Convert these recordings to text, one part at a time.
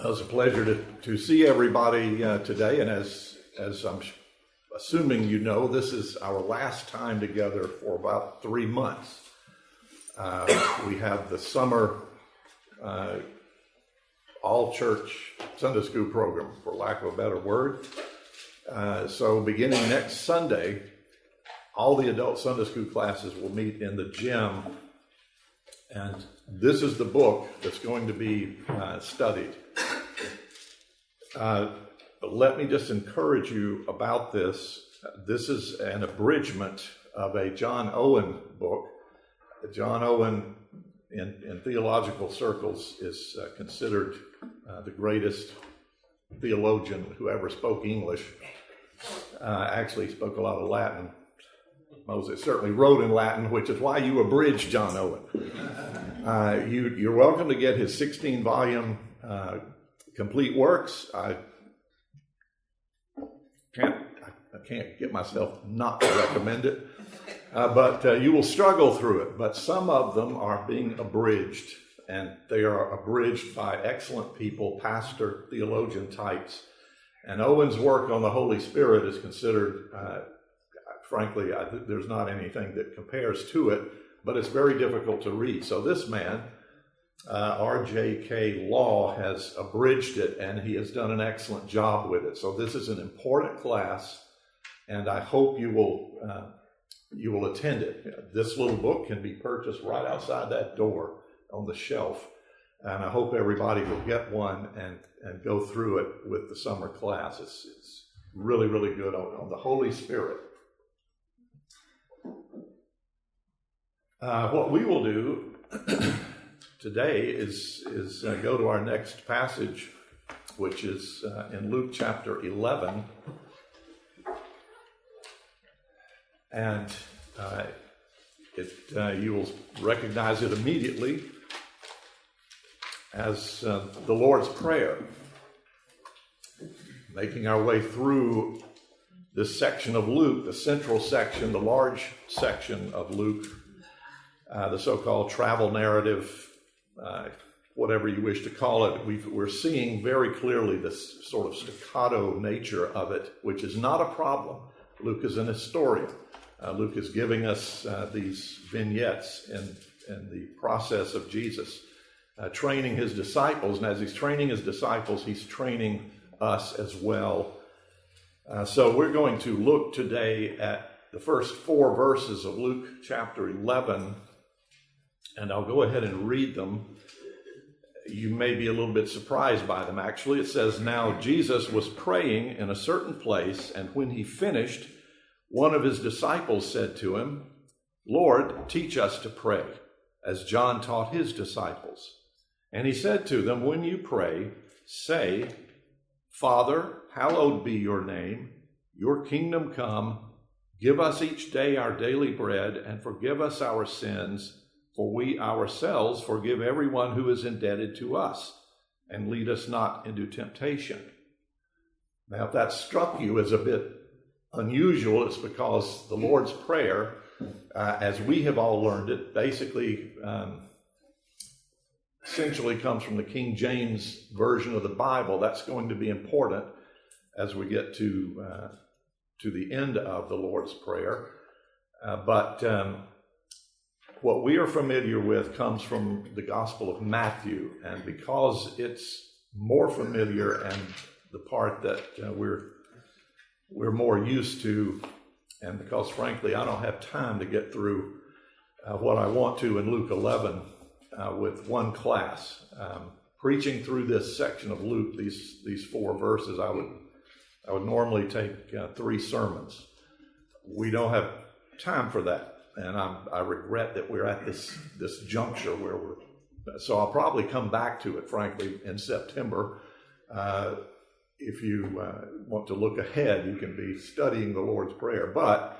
It's a pleasure to see everybody today, and as I'm assuming you know, this is our last time together for about 3 months. We have the summer all-church Sunday school program, for lack of a better word. So beginning next Sunday, all the adult Sunday school classes will meet in the gym, and this is the book that's going to be studied. But let me just encourage you about this. This is an abridgment of a John Owen book. John Owen, in theological circles, is considered the greatest theologian who ever spoke English. Actually, he spoke a lot of Latin. Moses certainly wrote in Latin, which is why you abridged John Owen. You're welcome to get his 16-volume complete works. I can't get myself not to recommend it, but you will struggle through it. But some of them are being abridged, and they are abridged by excellent people, pastor, theologian types. And Owen's work on the Holy Spirit is considered, frankly, there's not anything that compares to it, but it's very difficult to read. So this man, R.J.K. Law, has abridged it, and he has done an excellent job with it. So this is an important class, and I hope you will attend it. This little book can be purchased right outside that door on the shelf, and I hope everybody will get one and go through it with the summer class. It's really, really good on the Holy Spirit. What we will do today is go to our next passage, which is in Luke chapter 11. And you will recognize it immediately as the Lord's Prayer. Making our way through this section of Luke, the central section, the large section of Luke, the so-called travel narrative, whatever you wish to call it. We're seeing very clearly this sort of staccato nature of it, which is not a problem. Luke is an historian. Luke is giving us these vignettes in the process of Jesus training his disciples. And as he's training his disciples, he's training us as well. So we're going to look today at the first 4 verses of Luke chapter 11. And I'll go ahead and read them. You may be a little bit surprised by them, actually. It says, "Now Jesus was praying in a certain place, and when he finished, one of his disciples said to him, 'Lord, teach us to pray, as John taught his disciples.' And he said to them, 'When you pray, say, Father, hallowed be your name, your kingdom come, give us each day our daily bread, and forgive us our sins, for we ourselves forgive everyone who is indebted to us, and lead us not into temptation.'" Now, if that struck you as a bit unusual, it's because the Lord's Prayer, as we have all learned it, basically essentially comes from the King James Version of the Bible. That's going to be important as we get to the end of the Lord's Prayer. But what we are familiar with comes from the Gospel of Matthew, and because it's more familiar and the part that we're more used to, and because frankly I don't have time to get through what I want to in Luke 11 with one class, preaching through this section of Luke, these 4 verses, I would normally take 3 sermons. We don't have time for that. And I regret that we're at this juncture where so I'll probably come back to it, frankly, in September. If you want to look ahead, you can be studying the Lord's Prayer. But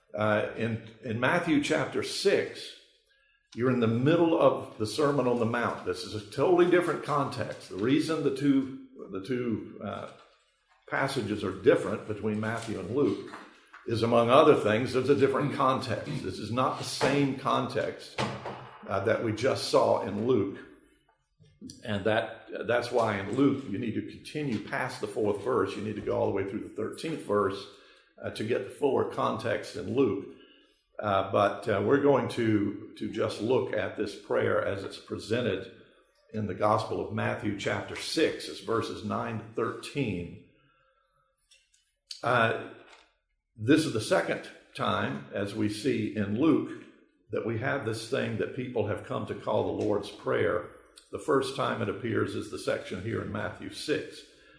in Matthew chapter 6, you're in the middle of the Sermon on the Mount. This is a totally different context. The reason the two passages are different between Matthew and Luke is, among other things, there's a different context. This is not the same context that we just saw in Luke. And that's why in Luke, you need to continue past the 4th verse. You need to go all the way through the 13th verse to get the fuller context in Luke. But we're going to just look at this prayer as it's presented in the Gospel of Matthew chapter 6. It's verses 9 to 13. This is the second time, as we see in Luke, that we have this thing that people have come to call the Lord's Prayer. The first time it appears is the section here in Matthew 6.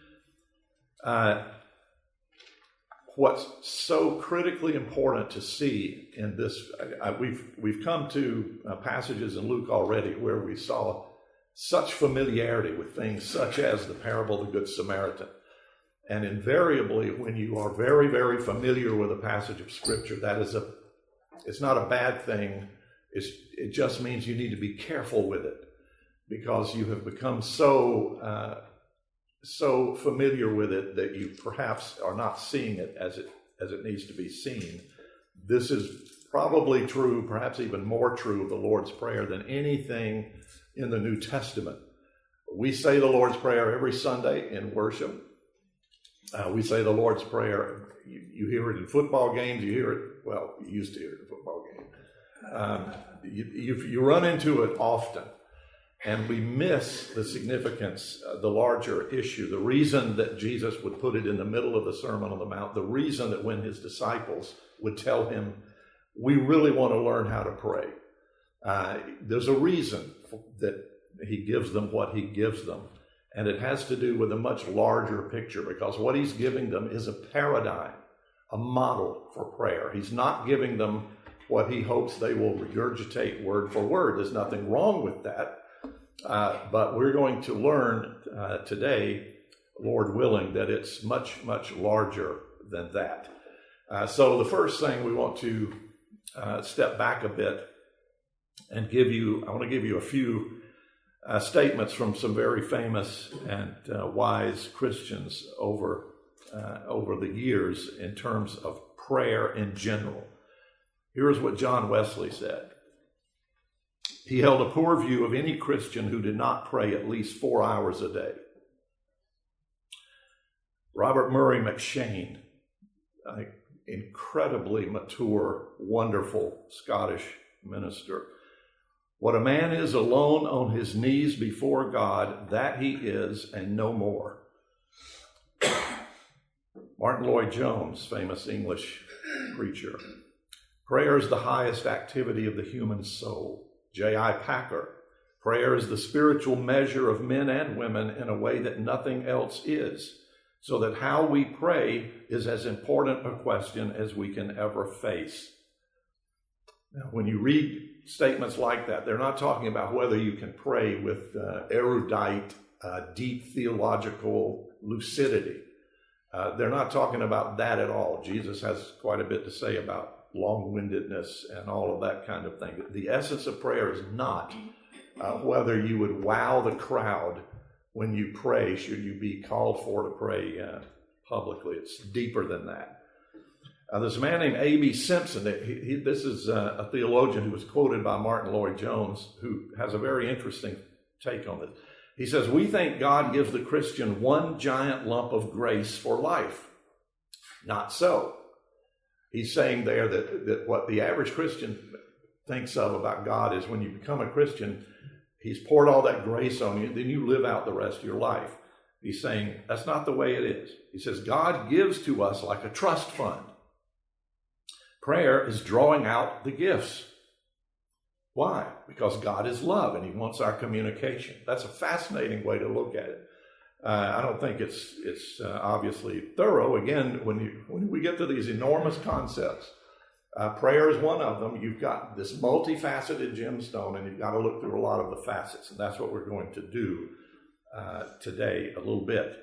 What's so critically important to see in this, we've come to passages in Luke already where we saw such familiarity with things such as the parable of the Good Samaritan. And invariably, when you are very, very familiar with a passage of Scripture, it's not a bad thing. It just means you need to be careful with it, because you have become so familiar with it that you perhaps are not seeing it as it needs to be seen. This is probably true, perhaps even more true of the Lord's Prayer than anything in the New Testament. We say the Lord's Prayer every Sunday in worship. We say the Lord's Prayer. You hear it in football games. You hear it, well, you used to hear it in a football game. You run into it often. And we miss the significance, the larger issue, the reason that Jesus would put it in the middle of the Sermon on the Mount, the reason that when his disciples would tell him, we really want to learn how to pray. There's a reason that he gives them what he gives them. And it has to do with a much larger picture, because what he's giving them is a paradigm, a model for prayer. He's not giving them what he hopes they will regurgitate word for word. There's nothing wrong with that. But we're going to learn today, Lord willing, that it's much, much larger than that. So the first thing we want to step back a bit and I want to give you a few statements from some very famous and wise Christians over the years in terms of prayer in general. Here's what John Wesley said. He held a poor view of any Christian who did not pray at least 4 hours a day. Robert Murray McCheyne, an incredibly mature, wonderful Scottish minister. What a man is alone on his knees before God, that he is, and no more. Martin Lloyd-Jones, famous English preacher. Prayer is the highest activity of the human soul. J.I. Packer, prayer is the spiritual measure of men and women in a way that nothing else is, so that how we pray is as important a question as we can ever face. Now, when you read statements like that, they're not talking about whether you can pray with erudite, deep theological lucidity. They're not talking about that at all. Jesus has quite a bit to say about long-windedness and all of that kind of thing. The essence of prayer is not whether you would wow the crowd when you pray, should you be called for to pray publicly. It's deeper than that. There's a man named A.B. Simpson. This is a theologian who was quoted by Martin Lloyd-Jones, who has a very interesting take on this. He says, we think God gives the Christian one giant lump of grace for life. Not so. He's saying there that what the average Christian thinks of about God is when you become a Christian, he's poured all that grace on you, then you live out the rest of your life. He's saying that's not the way it is. He says God gives to us like a trust fund. Prayer is drawing out the gifts. Why? Because God is love and he wants our communication. That's a fascinating way to look at it. I don't think it's obviously thorough. Again, when we get to these enormous concepts, prayer is one of them. You've got this multifaceted gemstone, and you've got to look through a lot of the facets, and that's what we're going to do today a little bit.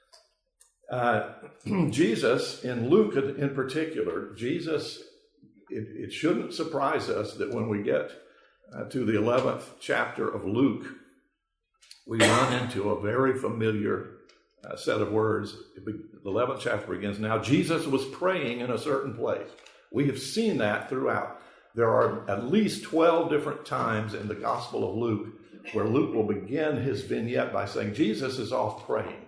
Jesus, in Luke in particular, Jesus, it shouldn't surprise us that when we get to the 11th chapter of Luke, we run into a very familiar set of words. The 11th chapter begins, now Jesus was praying in a certain place. We have seen that throughout. There are at least 12 different times in the Gospel of Luke where Luke will begin his vignette by saying Jesus is off praying.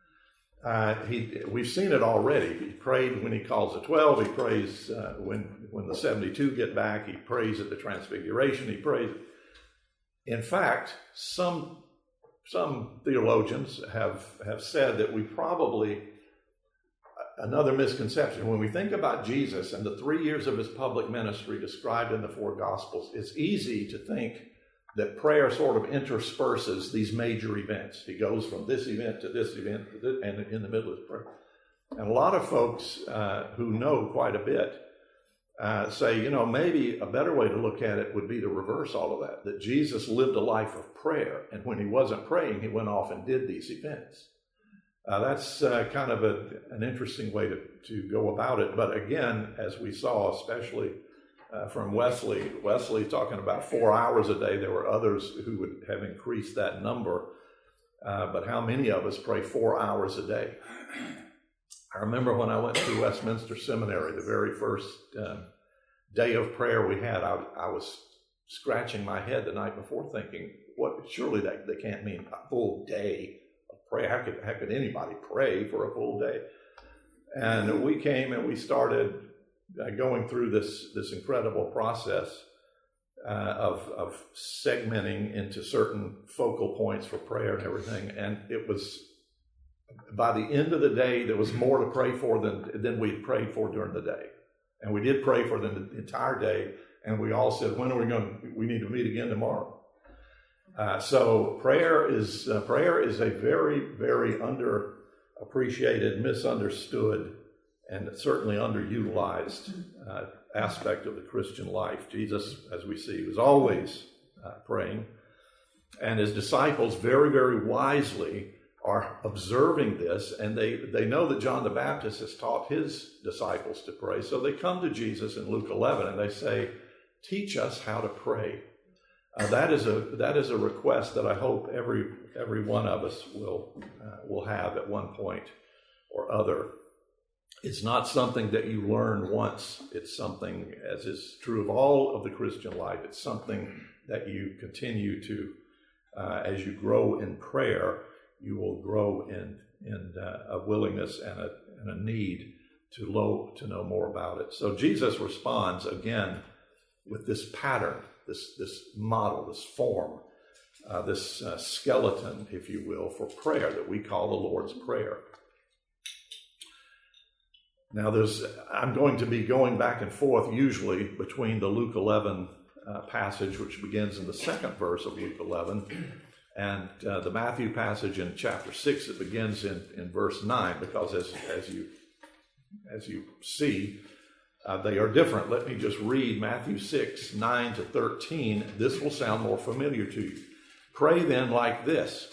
We've seen it already. He prayed when he calls the 12. He prays when the 72 get back. He prays at the Transfiguration. He prays. In fact, some theologians have said that we probably, another misconception, when we think about Jesus and the 3 years of his public ministry described in the 4 Gospels, it's easy to think that prayer sort of intersperses these major events. He goes from this event to this event, and in the middle of prayer. And a lot of folks who know quite a bit say, maybe a better way to look at it would be to reverse all of that Jesus lived a life of prayer, and when he wasn't praying, he went off and did these events. That's kind of an interesting way to go about it. But again, as we saw, especially from Wesley talking about 4 hours a day. There were others who would have increased that number. But how many of us pray 4 hours a day? I remember when I went to Westminster Seminary, the very first day of prayer we had, I was scratching my head the night before thinking, surely they can't mean a full day of prayer. How could anybody pray for a full day? And we came and we started going through this incredible process of segmenting into certain focal points for prayer and everything. And it was, by the end of the day, there was more to pray for than we'd prayed for during the day. And we did pray for the entire day. And we all said, we need to meet again tomorrow. So prayer is a very, very underappreciated, misunderstood, and certainly underutilized aspect of the Christian life. Jesus, as we see, was always praying. And his disciples very, very wisely are observing this, and they know that John the Baptist has taught his disciples to pray. So they come to Jesus in Luke 11 and they say, teach us how to pray. That is a request that I hope every one of us will have at one point or other. It's not something that you learn once. It's something, as is true of all of the Christian life, it's something that you continue to, as you grow in prayer, you will grow in a willingness and a need to know more about it. So Jesus responds again with this pattern, this model, this form, this skeleton, if you will, for prayer that we call the Lord's Prayer. Now, I'm going to be going back and forth usually between the Luke 11 passage, which begins in the second verse of Luke 11, and the Matthew passage in chapter 6 that begins in verse 9, because as you see, they are different. Let me just read Matthew 6, 9 to 13. This will sound more familiar to you. Pray then like this.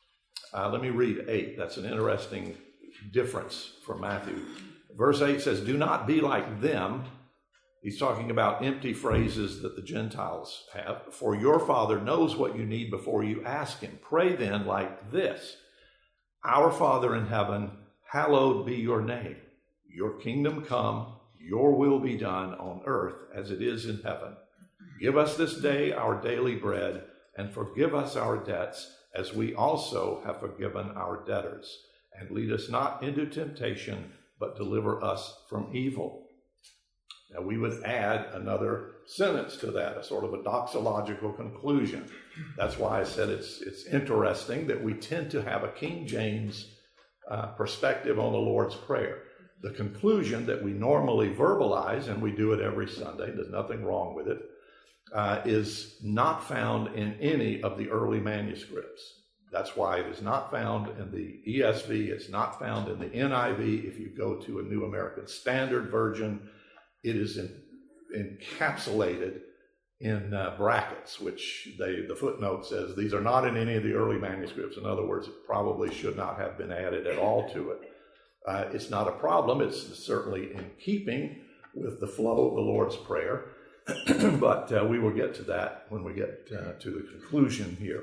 Let me read 8. That's an interesting difference from Matthew. Verse 8 says, do not be like them. He's talking about empty phrases that the Gentiles have. For your Father knows what you need before you ask him. Pray then like this. Our Father in heaven, hallowed be your name. Your kingdom come, your will be done on earth as it is in heaven. Give us this day our daily bread, and forgive us our debts as we also have forgiven our debtors. And lead us not into temptation, but deliver us from evil. Now, we would add another sentence to that, a sort of a doxological conclusion. That's why I said it's interesting that we tend to have a King James perspective on the Lord's Prayer. The conclusion that we normally verbalize, and we do it every Sunday, there's nothing wrong with it, is not found in any of the early manuscripts. That's why it is not found in the ESV. It's not found in the NIV. If you go to a New American Standard Version, it is encapsulated in brackets, which the footnote says these are not in any of the early manuscripts. In other words, it probably should not have been added at all to it. It's not a problem. It's certainly in keeping with the flow of the Lord's Prayer, but we will get to that when we get to the conclusion here.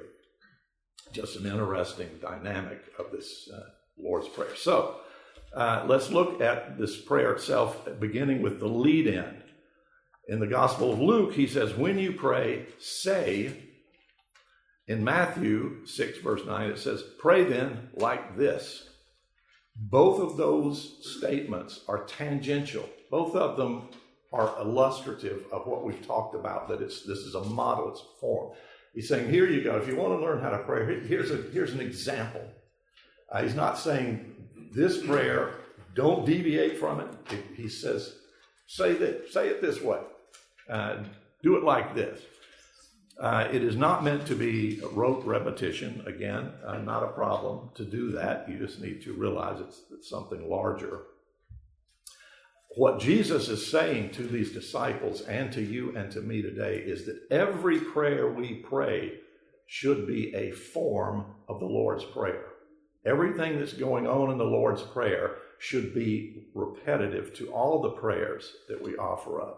Just an interesting dynamic of this Lord's Prayer. So let's look at this prayer itself, beginning with the lead-in. In the Gospel of Luke, he says, when you pray, say, In Matthew 6, verse 9, it says, pray then like this. Both of those statements are tangential. Both of them are illustrative of what we've talked about, that this is a model, it's a form. He's saying, here you go. If you want to learn how to pray, here's an example. He's not saying this prayer, don't deviate from it. He says, say it this way. Do it like this. It is not meant to be rote repetition. Again, not a problem to do that. You just need to realize it's something larger. What Jesus is saying to these disciples and to you and to me today is that every prayer we pray should be a form of the Lord's Prayer. Everything that's going on in the Lord's Prayer should be repetitive to all the prayers that we offer up.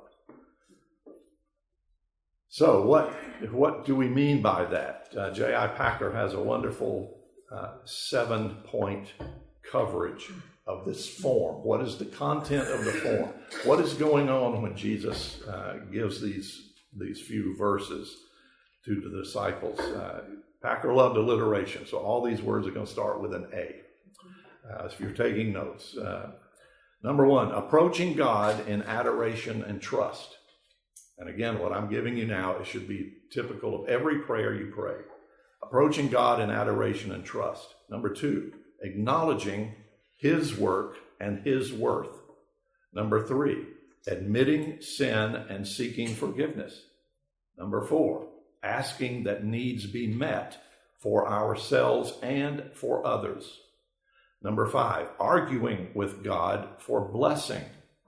So what do we mean by that? J.I. Packer has a wonderful 7-point coverage of this form. What is the content of the form? What is going on when Jesus gives these few verses to the disciples? Packer loved alliteration, so all these words are going to start with an A. If you're taking notes. Number 1, approaching God in adoration and trust. And again, what I'm giving you now, it should be typical of every prayer you pray. Approaching God in adoration and trust. Number 2, acknowledging His work and His worth. Number 3, admitting sin and seeking forgiveness. Number 4, asking that needs be met for ourselves and for others. Number 5, arguing with God for blessing.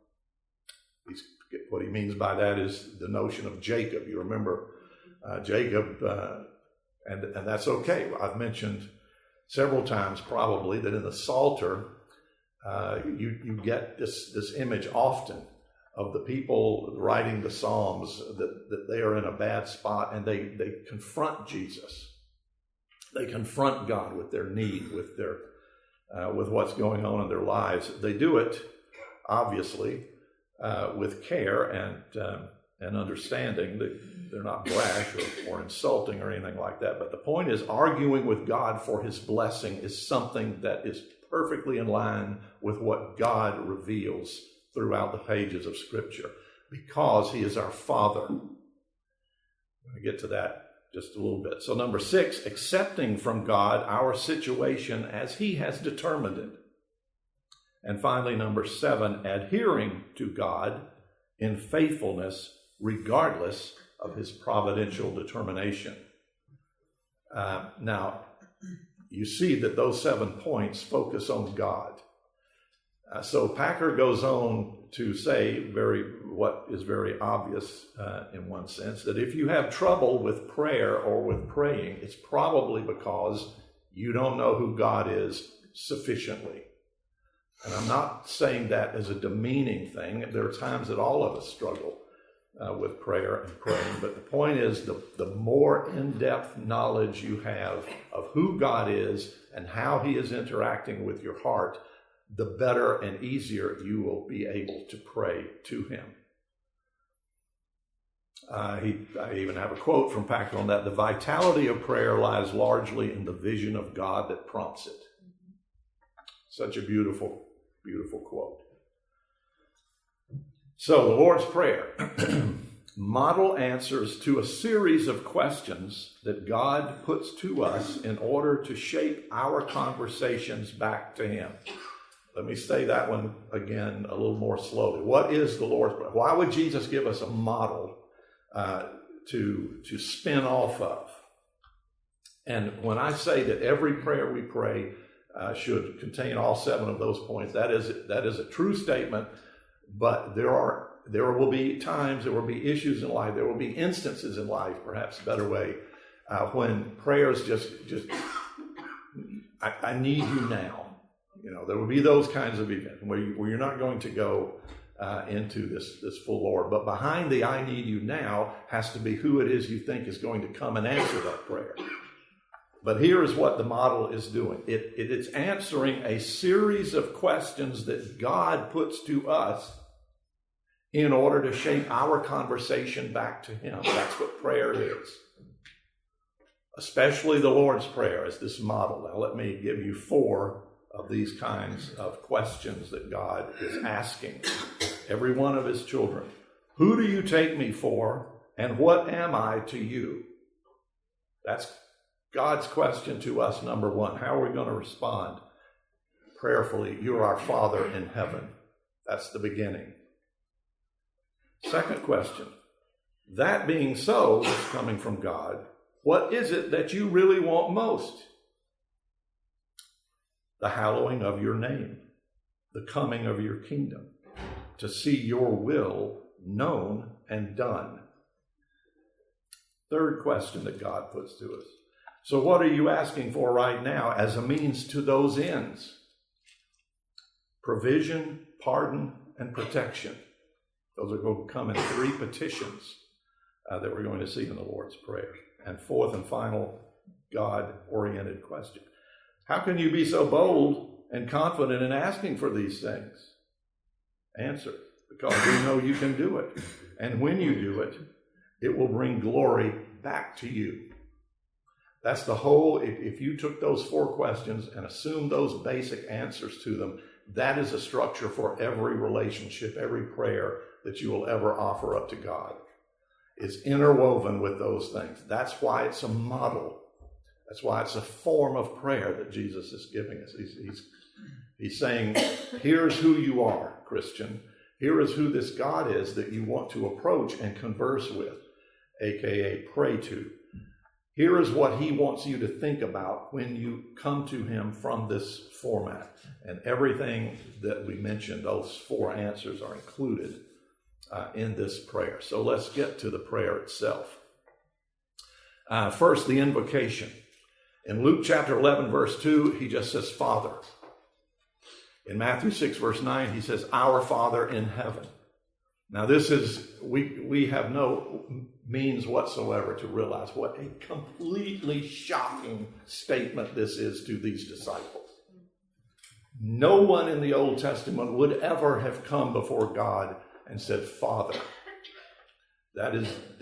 What he means by that is the notion of Jacob. You remember Jacob, and that's okay. I've mentioned several times probably that in the Psalter, you get this image often of the people writing the Psalms that they are in a bad spot and they confront Jesus. They confront God with their need, with what's going on in their lives. They do it, obviously, with care and understanding. That they're not brash or insulting or anything like that. But the point is, arguing with God for His blessing is something that is perfectly in line with what God reveals throughout the pages of Scripture, because He is our Father. I'm going to get to that just a little bit. So number 6, accepting from God our situation as He has determined it. And finally, number 7, adhering to God in faithfulness regardless of His providential determination. Now, you see that those 7 points focus on God. So Packer goes on to say what is very obvious in one sense, that if you have trouble with prayer or with praying, it's probably because you don't know who God is sufficiently. And I'm not saying that as a demeaning thing. There are times that all of us struggle with prayer and praying. But the point is, the more in-depth knowledge you have of who God is and how He is interacting with your heart, the better and easier you will be able to pray to Him. I even have a quote from Packer on that. The vitality of prayer lies largely in the vision of God that prompts it. Such a beautiful, beautiful quote. So the Lord's Prayer, model answers to a series of questions that God puts to us in order to shape our conversations back to Him. Let me say that one again a little more slowly. What is the Lord's Prayer? Why would Jesus give us a model to spin off of? And when I say that every prayer we pray should contain all 7 of those points, that is a true statement. But there will be times, there will be issues in life, there will be instances in life, perhaps a better way, when prayers just I need you now. You know, there will be those kinds of events where you're not going to go into this full Lord. But behind the I need you now has to be who it is you think is going to come and answer that prayer. But here is what the model is doing. It's answering a series of questions that God puts to us in order to shape our conversation back to Him. That's what prayer is. especially the Lord's Prayer as this model. Now let me give you 4 of these kinds of questions that God is asking every one of his children. Who do you take me for, and what am I to you? That's God's question to us, number 1. How are we going to respond? Prayerfully, you are our Father in heaven. That's the beginning. Second question, that being so, that's coming from God, what is it that you really want most? The hallowing of your name, the coming of your kingdom, to see your will known and done. Third question that God puts to us. So what are you asking for right now as a means to those ends? Provision, pardon, and protection. Those are going to come in 3 petitions that we're going to see in the Lord's Prayer. And fourth and final God-oriented question. How can you be so bold and confident in asking for these things? Answer, because we know you can do it. And when you do it, it will bring glory back to you. That's the whole, if you took those 4 questions and assumed those basic answers to them, that is a structure for every relationship, every prayer that you will ever offer up to God. It's interwoven with those things. That's why it's a model. That's why it's a form of prayer that Jesus is giving us. He's saying, here's who you are, Christian. Here is who this God is that you want to approach and converse with, aka pray to. Here is what he wants you to think about when you come to him from this format. And everything that we mentioned, those 4 answers are included in this prayer. So let's get to the prayer itself. First, the invocation. In Luke chapter 11, verse 2, he just says, Father. In Matthew 6, verse 9, he says, Our Father in heaven. Now this is, we have no means whatsoever to realize what a completely shocking statement this is to these disciples. No one in the Old Testament would ever have come before God and said, Father. That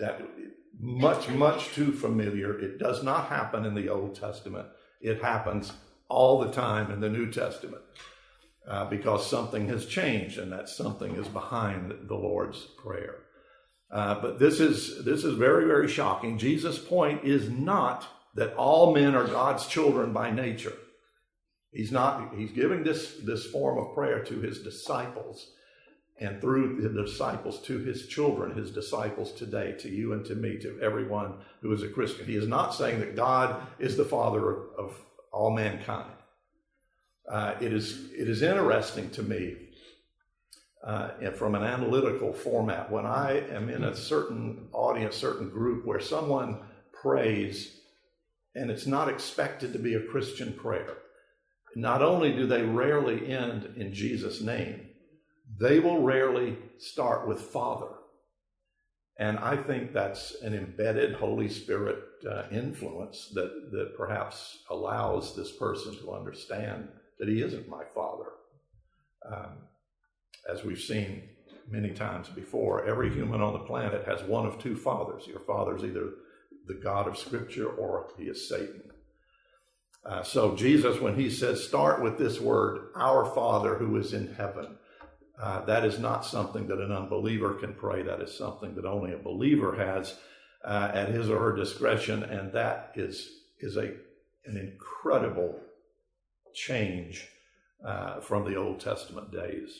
much, much too familiar. It does not happen in the Old Testament. It happens all the time in the New Testament because something has changed, and that something is behind the Lord's Prayer. But this is very, very shocking. Jesus' point is not that all men are God's children by nature. He's giving this form of prayer to his disciples, and through the disciples to his children, his disciples today, to you and to me, to everyone who is a Christian. He is not saying that God is the Father of all mankind. It is interesting to me, and from an analytical format, when I am in a certain audience, certain group where someone prays and it's not expected to be a Christian prayer, not only do they rarely end in Jesus' name, they will rarely start with Father. And I think that's an embedded Holy Spirit influence that perhaps allows this person to understand that he isn't my Father. As we've seen many times before, every human on the planet has one of 2 fathers. Your father's either the God of Scripture or he is Satan. So Jesus, when he says, start with this word, our Father who is in heaven, that is not something that an unbeliever can pray. That is something that only a believer has at his or her discretion, and that is an incredible change from the Old Testament days.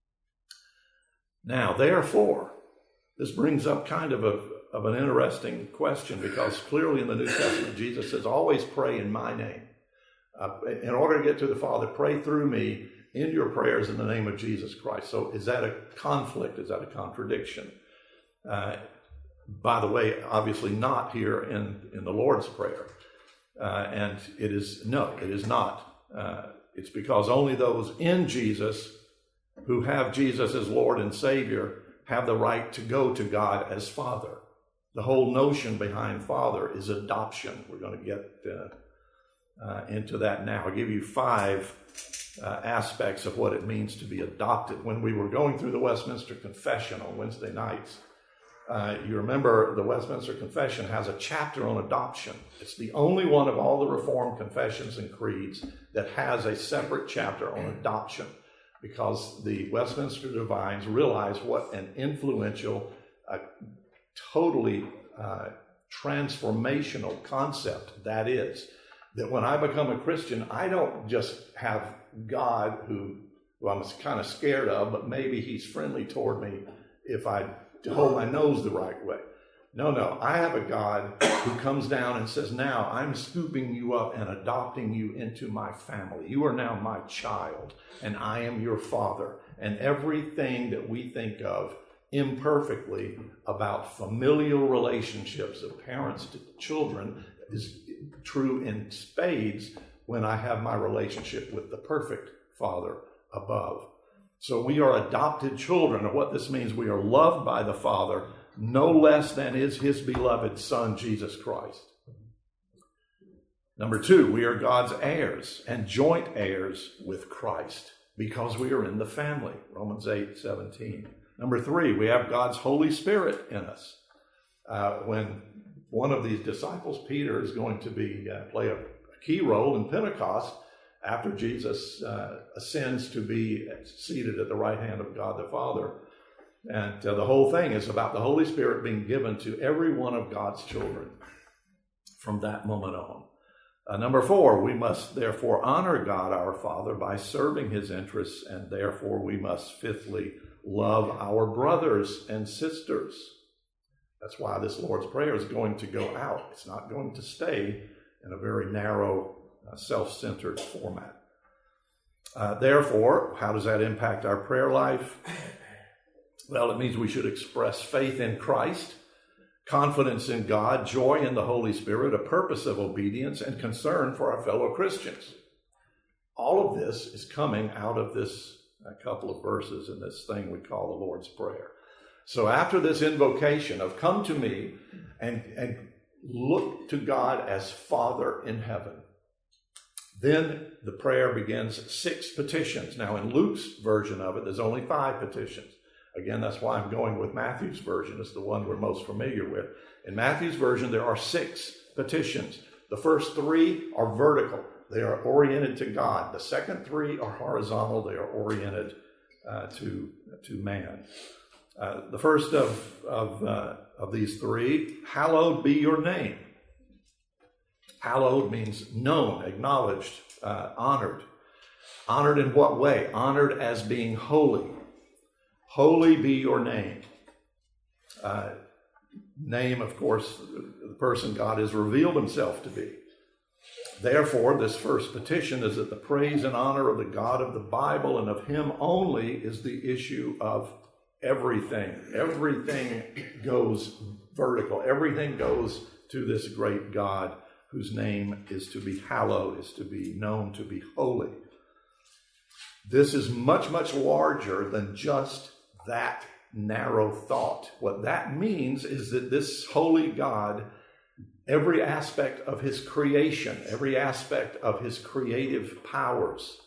Now, therefore, this brings up kind of an interesting question, because clearly in the New Testament, Jesus says, always pray in my name. In order to get to the Father, pray through me in your prayers in the name of Jesus Christ. So is that a conflict? Is that a contradiction? By the way, obviously not here in the Lord's Prayer. And it is not. It's because only those in Jesus who have Jesus as Lord and Savior have the right to go to God as Father. The whole notion behind Father is adoption. We're going to get into that now. I'll give you 5 aspects of what it means to be adopted. When we were going through the Westminster Confession on Wednesday nights, You remember the Westminster Confession has a chapter on adoption. It's the only one of all the Reformed confessions and creeds that has a separate chapter on adoption, because the Westminster Divines realize what an influential, totally transformational concept that is. That when I become a Christian, I don't just have God who I'm kind of scared of, but maybe he's friendly toward me if I hold my nose the right way. No, I have a God who comes down and says, now I'm scooping you up and adopting you into my family. You are now my child, and I am your father. And everything that we think of imperfectly about familial relationships of parents to children is true in spades when I have my relationship with the perfect Father above. So we are adopted children, and what this means, we are loved by the Father no less than is his beloved Son, Jesus Christ. Number 2, we are God's heirs and joint heirs with Christ because we are in the family, Romans 8:17. Number 3, we have God's Holy Spirit in us. When one of these disciples, Peter, is going to play a key role in Pentecost after Jesus ascends to be seated at the right hand of God the Father. And the whole thing is about the Holy Spirit being given to every one of God's children from that moment on. Number 4, we must therefore honor God our Father by serving his interests, and therefore we must, fifthly, love our brothers and sisters. That's why this Lord's Prayer is going to go out. It's not going to stay in a very narrow, self-centered format. Therefore, how does that impact our prayer life? Well, it means we should express faith in Christ, confidence in God, joy in the Holy Spirit, a purpose of obedience, and concern for our fellow Christians. All of this is coming out of this couple of verses in this thing we call the Lord's Prayer. So after this invocation of come to me and look to God as Father in heaven, then the prayer begins 6 petitions. Now in Luke's version of it, there's only 5 petitions. Again, that's why I'm going with Matthew's version. It's the one we're most familiar with. In Matthew's version, there are 6 petitions. The first 3 are vertical. They are oriented to God. The second 3 are horizontal. They are oriented to man. The first of these 3, hallowed be your name. Hallowed means known, acknowledged, honored. Honored in what way? Honored as being holy. Holy be your name. Name, of course, the person God has revealed himself to be. Therefore, this first petition is that the praise and honor of the God of the Bible and of him only is the issue of everything. Everything goes vertical. Everything goes to this great God whose name is to be hallowed, is to be known to be holy. This is much, much larger than just that narrow thought. What that means is that this holy God, every aspect of his creation, every aspect of his creative powers,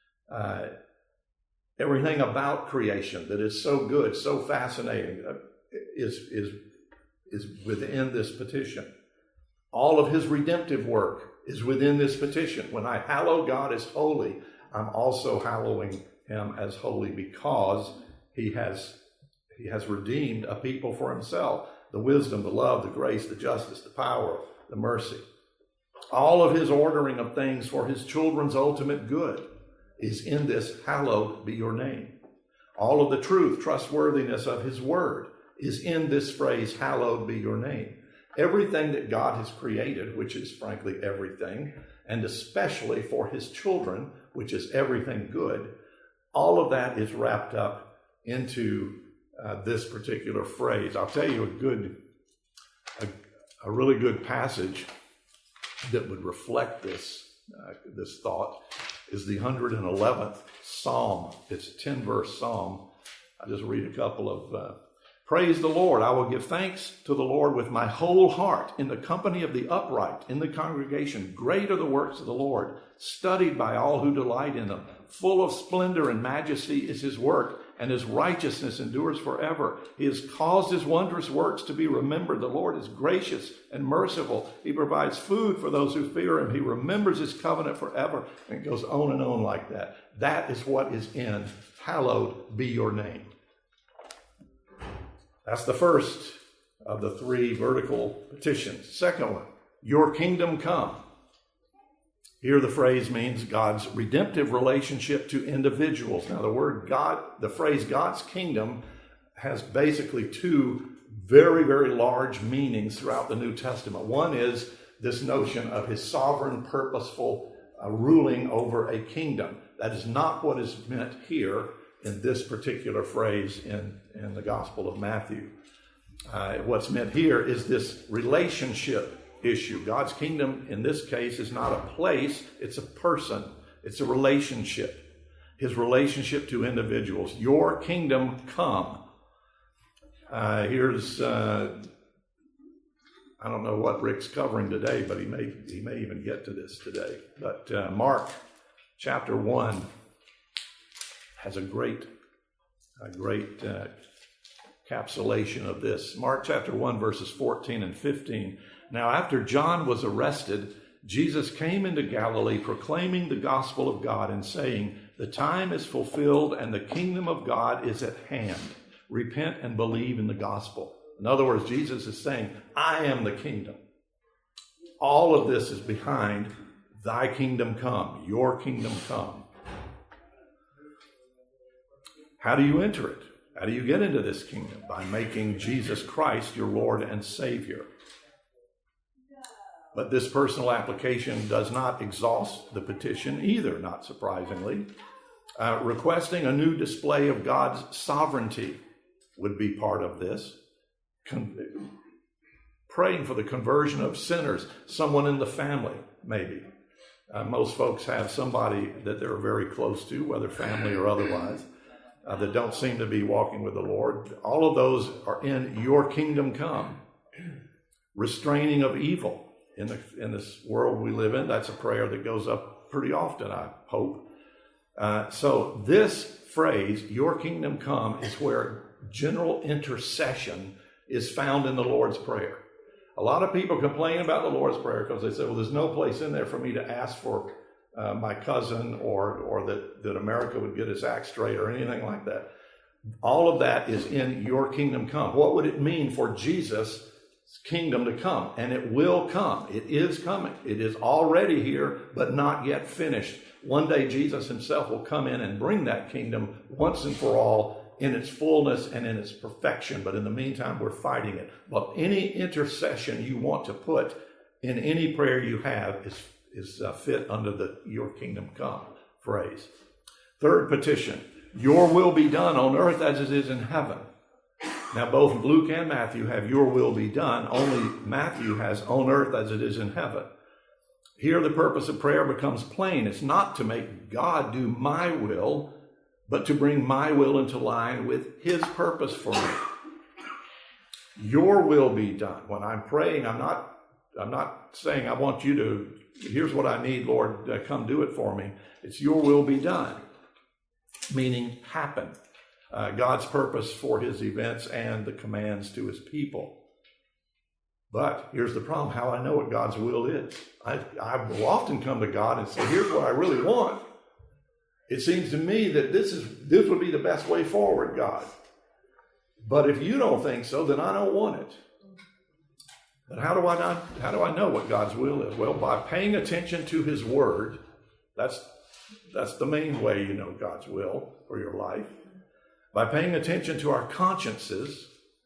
everything about creation that is so good, so fascinating, is within this petition. All of his redemptive work is within this petition. When I hallow God as holy, I'm also hallowing him as holy because he has redeemed a people for himself. The wisdom, the love, the grace, the justice, the power, the mercy. All of his ordering of things for his children's ultimate good is in this hallowed be your name. All of the truth, trustworthiness of his word is in this phrase, hallowed be your name. Everything that God has created, which is frankly everything, and especially for his children, which is everything good, all of that is wrapped up into this particular phrase. I'll tell you a really good passage that would reflect this thought is the 111th Psalm. It's a 10-verse psalm. I'll just read a couple of Praise the Lord. I will give thanks to the Lord with my whole heart in the company of the upright, in the congregation. Great are the works of the Lord, studied by all who delight in them. Full of splendor and majesty is his work, and his righteousness endures forever. He has caused his wondrous works to be remembered. The Lord is gracious and merciful. He provides food for those who fear him. He remembers his covenant forever. And it goes on and on like that. That is what is in hallowed be your name. That's the first of the three vertical petitions. Second one, your kingdom come. Here the phrase means God's redemptive relationship to individuals. Now the phrase God's kingdom has basically two very, very large meanings throughout the New Testament. One is this notion of his sovereign, purposeful ruling over a kingdom. That is not what is meant here in this particular phrase in the Gospel of Matthew. What's meant here is this relationship issue. God's kingdom in this case is not a place, it's a person. It's a relationship. His relationship to individuals. Your kingdom come. Here's I don't know what Rick's covering today, but he may even get to this today. But Mark chapter 1 has a great encapsulation of this. Mark chapter 1, verses 14 and 15. Now, after John was arrested, Jesus came into Galilee proclaiming the gospel of God and saying, the time is fulfilled and the kingdom of God is at hand. Repent and believe in the gospel. In other words, Jesus is saying, I am the kingdom. All of this is behind thy kingdom come, your kingdom come. How do you enter it? How do you get into this kingdom? By making Jesus Christ your Lord and Savior. But this personal application does not exhaust the petition either, not surprisingly. Requesting a new display of God's sovereignty would be part of this. Praying for the conversion of sinners, someone in the family, maybe. Most folks have somebody that they're very close to, whether family or otherwise, that don't seem to be walking with the Lord. All of those are in your kingdom come. Restraining of evil in this world we live in. That's a prayer that goes up pretty often, I hope. So this phrase, your kingdom come, is where general intercession is found in the Lord's Prayer. A lot of people complain about the Lord's Prayer because they say, well, there's no place in there for me to ask for my cousin or that America would get its act straight or anything like that. All of that is in your kingdom come. What would it mean for Jesus' kingdom to come? And it will come. It is coming. It is already here, but not yet finished. One day Jesus himself will come in and bring that kingdom once and for all in its fullness and in its perfection. But in the meantime, we're fighting it. But any intercession you want to put in any prayer you have is fit under the your kingdom come phrase. Third petition, your will be done on earth as it is in heaven. Now, both Luke and Matthew have your will be done. Only Matthew has on earth as it is in heaven. Here, the purpose of prayer becomes plain. It's not to make God do my will, but to bring my will into line with his purpose for me. Your will be done. When I'm praying, I'm not saying I want you to, here's what I need, Lord, come do it for me. It's your will be done, meaning happen. God's purpose for his events and the commands to his people. But here's the problem, how I know what God's will is. I will often come to God and say, here's what I really want. It seems to me that this would be the best way forward, God. But if you don't think so, then I don't want it. But how do I know what God's will is? Well, by paying attention to his word. That's the main way you know God's will for your life. By paying attention to our consciences,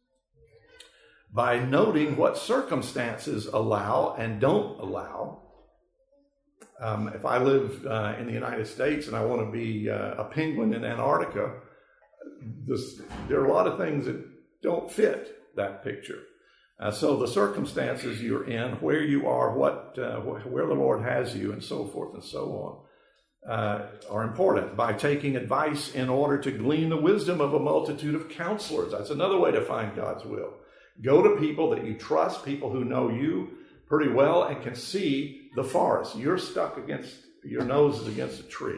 by noting what circumstances allow and don't allow. If I live in the United States and I want to be a penguin in Antarctica, there are a lot of things that don't fit that picture. So the circumstances you're in, where you are, where the Lord has you, and so forth and so are important. By taking advice in order to glean the wisdom of a multitude of counselors. That's another way to find God's will. Go to people that you trust, people who know you pretty well and can see the forest. You're stuck against, your nose is against a tree.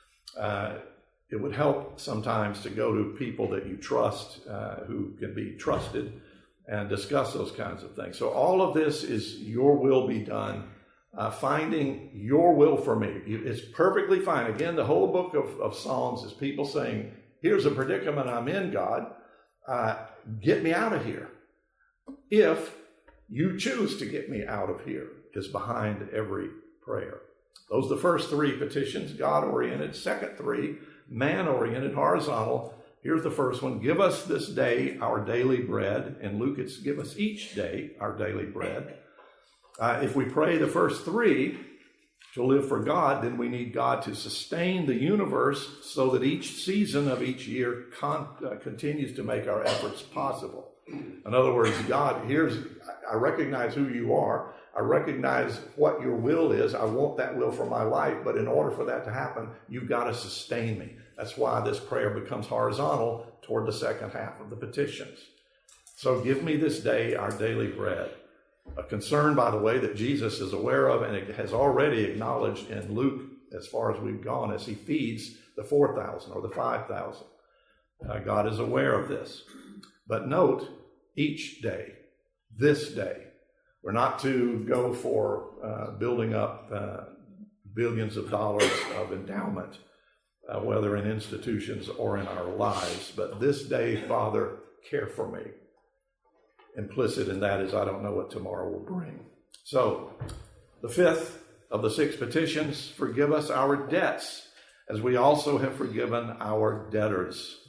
It would help sometimes to go to people that you trust, who can be trusted, and discuss those kinds of things. So all of this is your will be done. Finding your will for me. It's perfectly fine. Again, the whole book of Psalms is people saying, here's a predicament I'm in, God. Get me out of here. If you choose to get me out of here, is behind every prayer. Those are the first three petitions, God-oriented. Second three, man-oriented, horizontal. Here's the first one. Give us this day our daily bread. In Luke, it's give us each day our daily bread. If we pray the first three to live for God, then we need God to sustain the universe so that each season of each year continues to make our efforts possible. In other words, God, I recognize who you are. I recognize what your will is. I want that will for my life. But in order for that to happen, you've got to sustain me. That's why this prayer becomes horizontal toward the second half of the petitions. So give me this day our daily bread. A concern, by the way, that Jesus is aware of and it has already acknowledged in Luke as far as we've gone as he feeds the 4,000 or the 5,000. God is aware of this. But note, each day, this day. We're not to go for building up billions of dollars of endowment, whether in institutions or in our lives. But this day, Father, care for me. Implicit in that is I don't know what tomorrow will bring. So, the fifth of the six petitions, forgive us our debts, as we also have forgiven our debtors.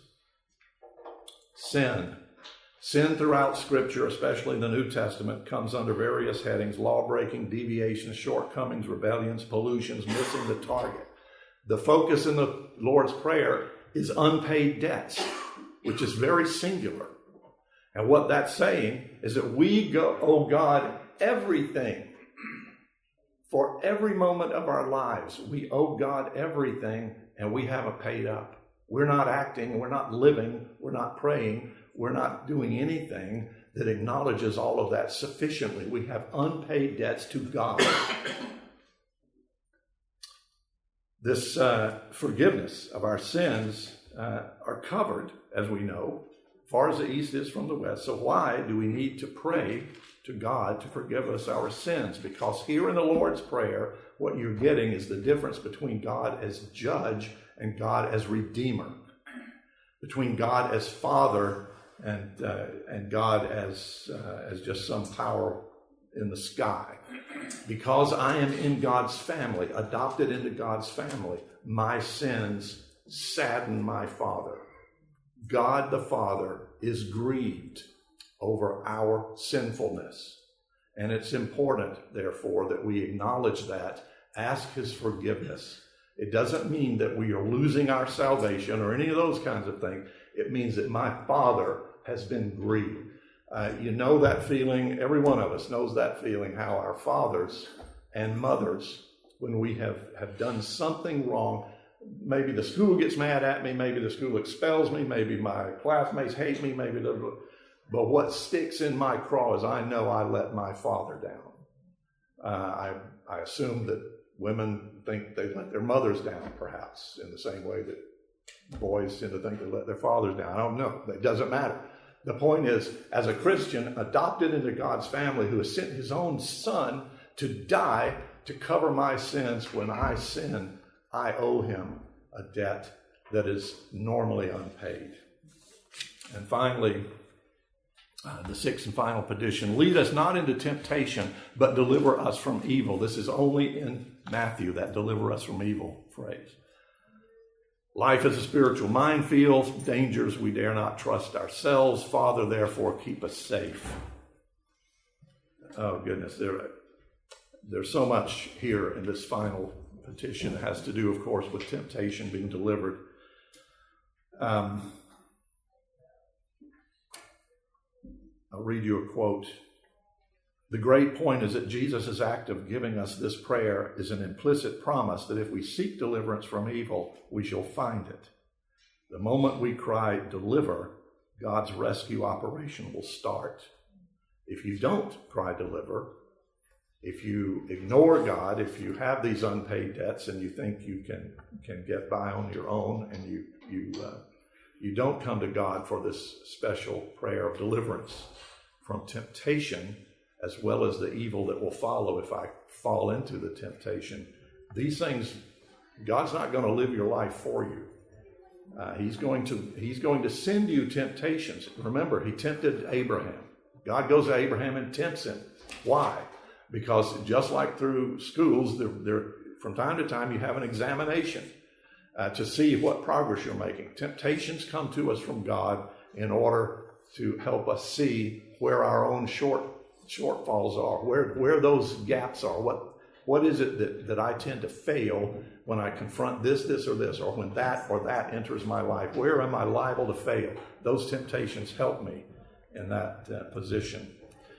Sin. Sin throughout Scripture, especially in the New Testament, comes under various headings: law-breaking, deviations, shortcomings, rebellions, pollutions, missing the target. The focus in the Lord's Prayer is unpaid debts, which is very singular. And what that's saying is that we owe God everything. For every moment of our lives, we owe God everything, and we haven't paid up. We're not acting, we're not living, we're not praying, we're not doing anything that acknowledges all of that sufficiently. We have unpaid debts to God. This forgiveness of our sins are covered, as we know, far as the east is from the west. So why do we need to pray to God to forgive us our sins? Because here in the Lord's Prayer, what you're getting is the difference between God as judge and God as redeemer, between God as Father and God as just some power in the sky. Because I am in God's family, adopted into God's family, my sins sadden my Father. God the Father is grieved over our sinfulness. And it's important, therefore, that we acknowledge that, ask his forgiveness. It doesn't mean that we are losing our salvation or any of those kinds of things. It means that my Father has been grieved. You know that feeling. Every one of us knows that feeling, how our fathers and mothers, when we have done something wrong, maybe the school gets mad at me, maybe the school expels me, maybe my classmates hate me, but what sticks in my craw is I know I let my father down. I assume that women think they let their mothers down, perhaps, in the same way that boys tend to think they let their fathers down. I don't know. It doesn't matter. The point is, as a Christian, adopted into God's family, who has sent his own son to die to cover my sins when I sin, I owe him a debt that is normally unpaid. And finally, the sixth and final petition, lead us not into temptation, but deliver us from evil. This is only in Matthew, that deliver us from evil phrase. Life is a spiritual minefield, dangers we dare not trust ourselves. Father, therefore, keep us safe. Oh, goodness, there's so much here in this final petition. It has to do, of course, with temptation being delivered. I'll read you a quote The great point is that Jesus' act of giving us this prayer is an implicit promise that if we seek deliverance from evil, we shall find it. The moment we cry, deliver, God's rescue operation will start. If you don't cry, deliver, if you ignore God, if you have these unpaid debts and you think you can get by on your own, and you don't come to God for this special prayer of deliverance from temptation, as well as the evil that will follow if I fall into the temptation, these things, God's not going to live your life for you. He's going to send you temptations. Remember, he tempted Abraham. God goes to Abraham and tempts him. Why? Because just like through schools, from time to time you have an examination to see what progress you're making. Temptations come to us from God in order to help us see where our own shortfalls are, where those gaps are. What is it that I tend to fail when I confront this, or this, or when that or that enters my life? Where am I liable to fail? Those temptations help me in that position.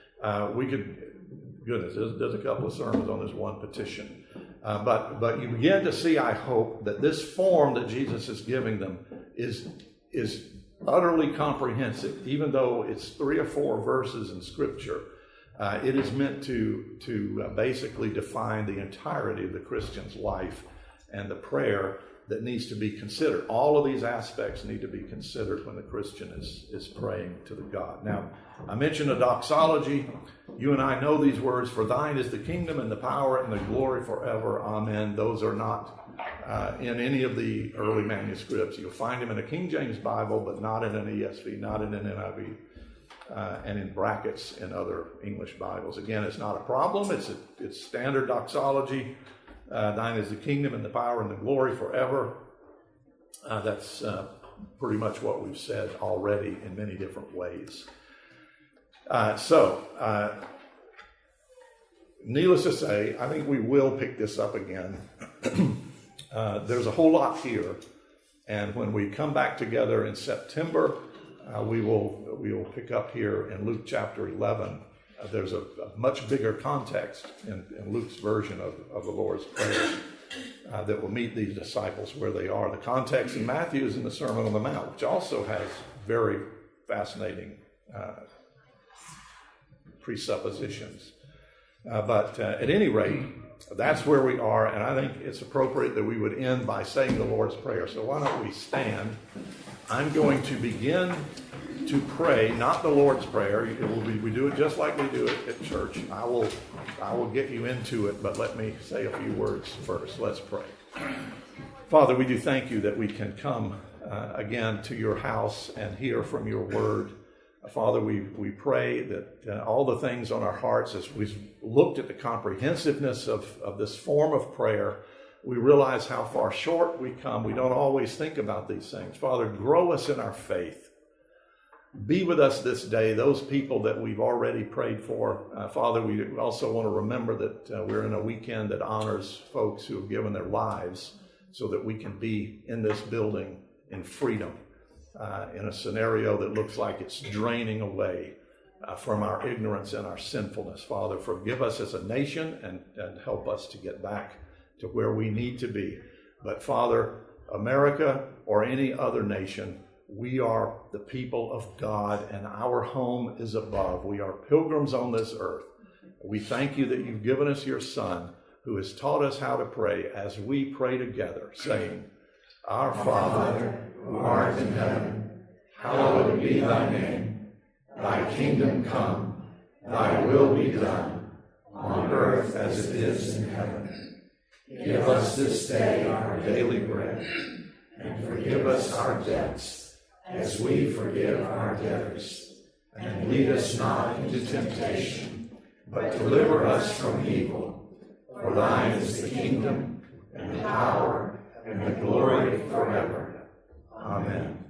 Goodness, there's a couple of sermons on this one petition. But you begin to see, I hope, that this form that Jesus is giving them is utterly comprehensive. Even though it's 3 or 4 verses in Scripture, it is meant to basically define the entirety of the Christian's life and the prayer that needs to be considered. All of these aspects need to be considered when the Christian is praying to the God. Now, I mentioned a doxology. You and I know these words: for thine is the kingdom and the power and the glory forever. Amen. Those are not in any of the early manuscripts. You'll find them in a King James Bible, but not in an ESV, not in an NIV. And in brackets in other English Bibles. Again, it's not a problem. It's standard doxology. Thine is the kingdom and the power and the glory forever. That's pretty much what we've said already in many different ways. Needless to say, I think we will pick this up again. There's a whole lot here. And when we come back together in September, we will pick up here in Luke chapter 11. There's a much bigger context in Luke's version of the Lord's Prayer that will meet these disciples where they are. The context in Matthew is in the Sermon on the Mount, which also has very fascinating presuppositions. But at any rate, that's where we are, and I think it's appropriate that we would end by saying the Lord's Prayer. So why don't we stand? I'm going to begin to pray, not the Lord's Prayer. We do it just like we do it at church. I will get you into it, but let me say a few words first. Let's pray. Father, we do thank you that we can come again to your house and hear from your word. Father, we pray that all the things on our hearts, as we've looked at the comprehensiveness of this form of prayer, we realize how far short we come. We don't always think about these things. Father, grow us in our faith. Be with us this day, those people that we've already prayed for. Father, we also want to remember that we're in a weekend that honors folks who have given their lives so that we can be in this building in freedom, in a scenario that looks like it's draining away from our ignorance and our sinfulness. Father, forgive us as a nation and help us to get back to where we need to be. But Father, America or any other nation, we are the people of God and our home is above. We are pilgrims on this earth. We thank you that you've given us your Son who has taught us how to pray as we pray together, saying, Our Father, who art in heaven, hallowed be thy name. Thy kingdom come, thy will be done, on earth as it is in heaven. Give us this day our daily bread, and forgive us our debts, as we forgive our debtors. And lead us not into temptation, but deliver us from evil. For thine is the kingdom, and the power, and the glory forever. Amen.